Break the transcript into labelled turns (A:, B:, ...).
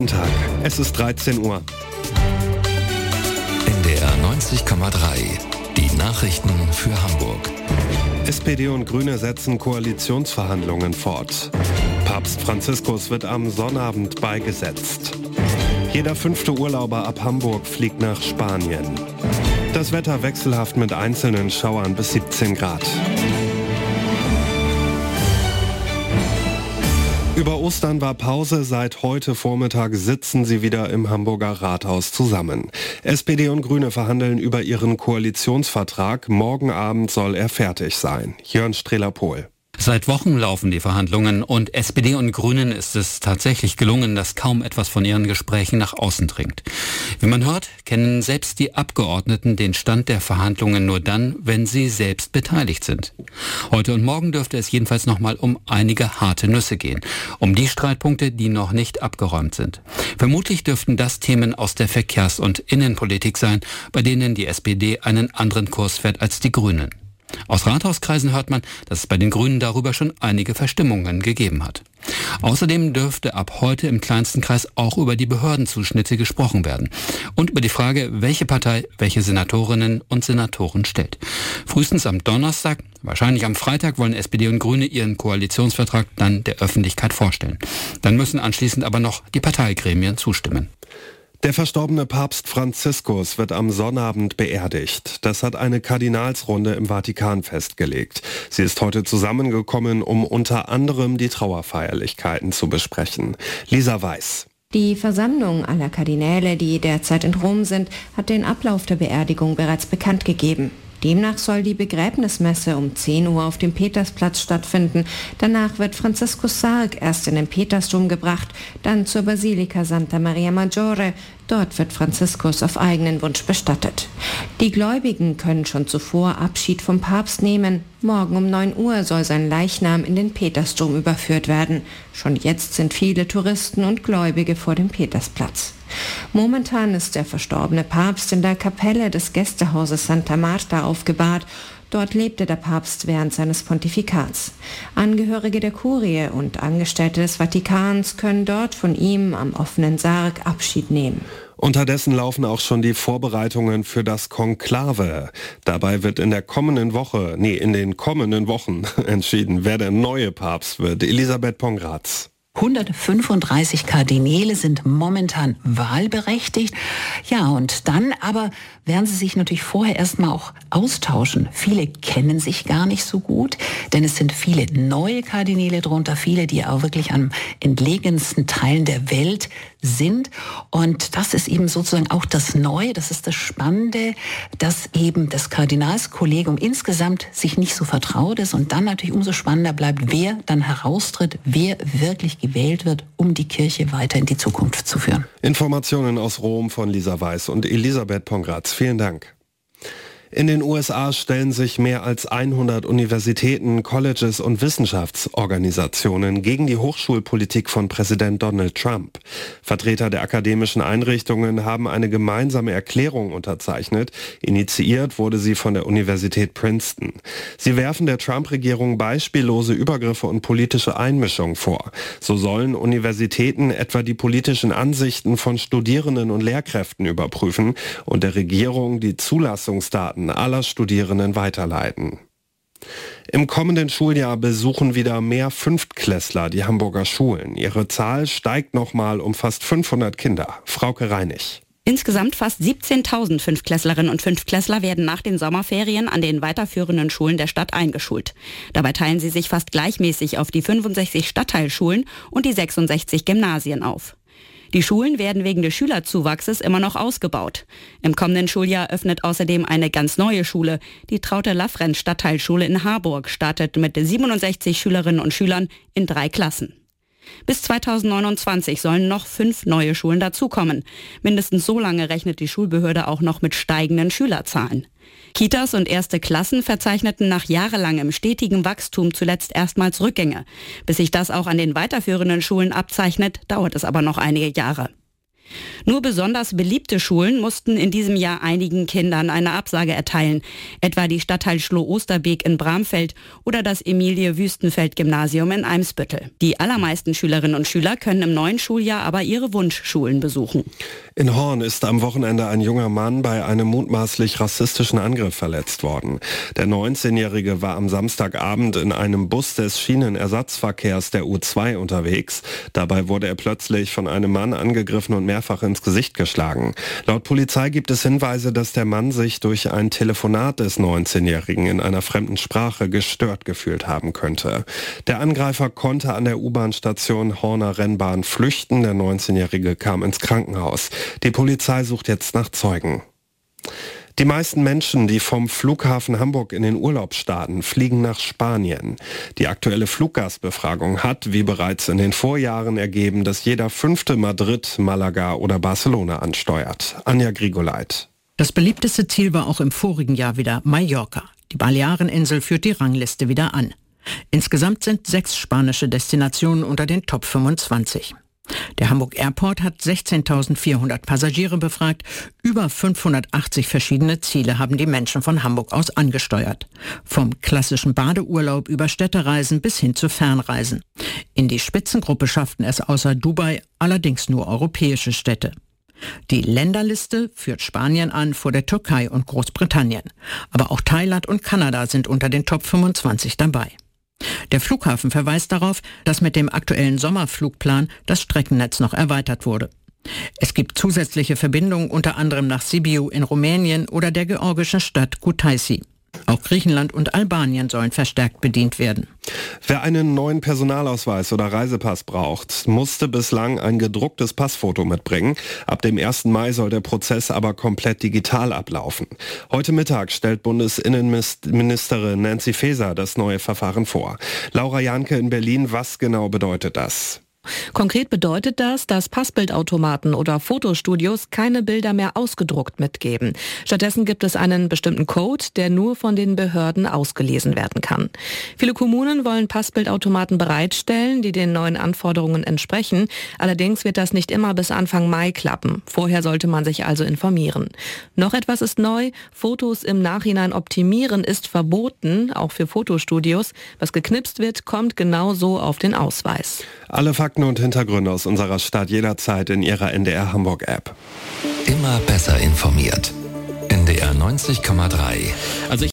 A: Guten Tag, es ist 13 Uhr.
B: NDR 90,3, die Nachrichten für Hamburg.
A: SPD und Grüne setzen Koalitionsverhandlungen fort. Papst Franziskus wird am Sonnabend beigesetzt. Jeder 5. Urlauber ab Hamburg fliegt nach Spanien. Das Wetter wechselhaft mit einzelnen Schauern bis 17 Grad. Über Ostern war Pause, seit heute Vormittag sitzen sie wieder im Hamburger Rathaus zusammen. SPD und Grüne verhandeln über ihren Koalitionsvertrag. Morgen Abend soll er fertig sein. Jörn Strehler-Pohl.
C: Seit Wochen laufen die Verhandlungen und SPD und Grünen ist es tatsächlich gelungen, dass kaum etwas von ihren Gesprächen nach außen dringt. Wie man hört, kennen selbst die Abgeordneten den Stand der Verhandlungen nur dann, wenn sie selbst beteiligt sind. Heute und morgen dürfte es jedenfalls nochmal um einige harte Nüsse gehen. Um die Streitpunkte, die noch nicht abgeräumt sind. Vermutlich dürften das Themen aus der Verkehrs- und Innenpolitik sein, bei denen die SPD einen anderen Kurs fährt als die Grünen. Aus Rathauskreisen hört man, dass es bei den Grünen darüber schon einige Verstimmungen gegeben hat. Außerdem dürfte ab heute im kleinsten Kreis auch über die Behördenzuschnitte gesprochen werden und über die Frage, welche Partei welche Senatorinnen und Senatoren stellt. Frühestens am Donnerstag, wahrscheinlich am Freitag, wollen SPD und Grüne ihren Koalitionsvertrag dann der Öffentlichkeit vorstellen. Dann müssen anschließend aber noch die Parteigremien zustimmen.
A: Der verstorbene Papst Franziskus wird am Sonnabend beerdigt. Das hat eine Kardinalsrunde im Vatikan festgelegt. Sie ist heute zusammengekommen, um unter anderem die Trauerfeierlichkeiten zu besprechen. Lisa Weiß.
D: Die Versammlung aller Kardinäle, die derzeit in Rom sind, hat den Ablauf der Beerdigung bereits bekannt gegeben. Demnach soll die Begräbnismesse um 10 Uhr auf dem Petersplatz stattfinden. Danach wird Franziskus Sarg erst in den Petersdom gebracht, dann zur Basilika Santa Maria Maggiore. Dort wird Franziskus auf eigenen Wunsch bestattet. Die Gläubigen können schon zuvor Abschied vom Papst nehmen. Morgen um 9 Uhr soll sein Leichnam in den Petersdom überführt werden. Schon jetzt sind viele Touristen und Gläubige vor dem Petersplatz. Momentan ist der verstorbene Papst in der Kapelle des Gästehauses Santa Marta aufgebahrt. Dort lebte der Papst während seines Pontifikats. Angehörige der Kurie und Angestellte des Vatikans können dort von ihm am offenen Sarg Abschied nehmen.
A: Unterdessen laufen auch schon die Vorbereitungen für das Konklave. Dabei wird in den kommenden Wochen entschieden, wer der neue Papst wird. Elisabeth Pongratz.
E: 135 Kardinäle sind momentan wahlberechtigt. Ja, und dann aber werden sie sich natürlich vorher erstmal auch austauschen. Viele kennen sich gar nicht so gut, denn es sind viele neue Kardinäle drunter, viele, die auch wirklich an entlegensten Teilen der Welt sind. Und das ist eben sozusagen auch das Neue, das ist das Spannende, dass eben das Kardinalskollegium insgesamt sich nicht so vertraut ist und dann natürlich umso spannender bleibt, wer dann heraustritt, wer wirklich gewählt wird, um die Kirche weiter in die Zukunft zu führen.
A: Informationen aus Rom von Lisa Weiß und Elisabeth Pongratz. Vielen Dank. In den USA stellen sich mehr als 100 Universitäten, Colleges und Wissenschaftsorganisationen gegen die Hochschulpolitik von Präsident Donald Trump. Vertreter der akademischen Einrichtungen haben eine gemeinsame Erklärung unterzeichnet. Initiiert wurde sie von der Universität Princeton. Sie werfen der Trump-Regierung beispiellose Übergriffe und politische Einmischung vor. So sollen Universitäten etwa die politischen Ansichten von Studierenden und Lehrkräften überprüfen und der Regierung die Zulassungsdaten aller Studierenden weiterleiten. Im kommenden Schuljahr besuchen wieder mehr Fünftklässler die Hamburger Schulen. Ihre Zahl steigt nochmal um fast 500 Kinder. Frauke Reinig.
F: Insgesamt fast 17.000 Fünftklässlerinnen und Fünftklässler werden nach den Sommerferien an den weiterführenden Schulen der Stadt eingeschult. Dabei teilen sie sich fast gleichmäßig auf die 65 Stadtteilschulen und die 66 Gymnasien auf. Die Schulen werden wegen des Schülerzuwachses immer noch ausgebaut. Im kommenden Schuljahr öffnet außerdem eine ganz neue Schule. Die Traute-Laffrenz-Stadtteilschule in Harburg startet mit 67 Schülerinnen und Schülern in 3 Klassen. Bis 2029 sollen noch 5 neue Schulen dazukommen. Mindestens so lange rechnet die Schulbehörde auch noch mit steigenden Schülerzahlen. Kitas und erste Klassen verzeichneten nach jahrelangem stetigen Wachstum zuletzt erstmals Rückgänge. Bis sich das auch an den weiterführenden Schulen abzeichnet, dauert es aber noch einige Jahre. Nur besonders beliebte Schulen mussten in diesem Jahr einigen Kindern eine Absage erteilen, etwa die Stadtteil Schloh-Osterbeek in Bramfeld oder das Emilie-Wüstenfeld-Gymnasium in Eimsbüttel. Die allermeisten Schülerinnen und Schüler können im neuen Schuljahr aber ihre Wunschschulen besuchen.
A: In Horn ist am Wochenende ein junger Mann bei einem mutmaßlich rassistischen Angriff verletzt worden. Der 19-Jährige war am Samstagabend in einem Bus des Schienenersatzverkehrs der U2 unterwegs. Dabei wurde er plötzlich von einem Mann angegriffen und mehrfach ins Gesicht geschlagen. Laut Polizei gibt es Hinweise, dass der Mann sich durch ein Telefonat des 19-Jährigen in einer fremden Sprache gestört gefühlt haben könnte. Der Angreifer konnte an der U-Bahn-Station Horner Rennbahn flüchten. Der 19-Jährige kam ins Krankenhaus. Die Polizei sucht jetzt nach Zeugen. Die meisten Menschen, die vom Flughafen Hamburg in den Urlaub starten, fliegen nach Spanien. Die aktuelle Fluggastbefragung hat, wie bereits in den Vorjahren, ergeben, dass jeder 5. Madrid, Malaga oder Barcelona ansteuert. Anja Grigoleit.
G: Das beliebteste Ziel war auch im vorigen Jahr wieder Mallorca. Die Baleareninsel führt die Rangliste wieder an. Insgesamt sind 6 spanische Destinationen unter den Top 25. Der Hamburg Airport hat 16.400 Passagiere befragt. Über 580 verschiedene Ziele haben die Menschen von Hamburg aus angesteuert. Vom klassischen Badeurlaub über Städtereisen bis hin zu Fernreisen. In die Spitzengruppe schafften es außer Dubai allerdings nur europäische Städte. Die Länderliste führt Spanien an vor der Türkei und Großbritannien. Aber auch Thailand und Kanada sind unter den Top 25 dabei. Der Flughafen verweist darauf, dass mit dem aktuellen Sommerflugplan das Streckennetz noch erweitert wurde. Es gibt zusätzliche Verbindungen unter anderem nach Sibiu in Rumänien oder der georgischen Stadt Kutaisi. Auch Griechenland und Albanien sollen verstärkt bedient werden.
A: Wer einen neuen Personalausweis oder Reisepass braucht, musste bislang ein gedrucktes Passfoto mitbringen. Ab dem 1. Mai soll der Prozess aber komplett digital ablaufen. Heute Mittag stellt Bundesinnenministerin Nancy Faeser das neue Verfahren vor. Laura Janke in Berlin, was genau bedeutet das?
H: Konkret bedeutet das, dass Passbildautomaten oder Fotostudios keine Bilder mehr ausgedruckt mitgeben. Stattdessen gibt es einen bestimmten Code, der nur von den Behörden ausgelesen werden kann. Viele Kommunen wollen Passbildautomaten bereitstellen, die den neuen Anforderungen entsprechen. Allerdings wird das nicht immer bis Anfang Mai klappen. Vorher sollte man sich also informieren. Noch etwas ist neu. Fotos im Nachhinein optimieren ist verboten, auch für Fotostudios. Was geknipst wird, kommt genauso auf den Ausweis.
A: Alle Fakten und Hintergründe aus unserer Stadt jederzeit in Ihrer NDR Hamburg App.
B: Immer besser informiert. NDR 90,3.
C: Also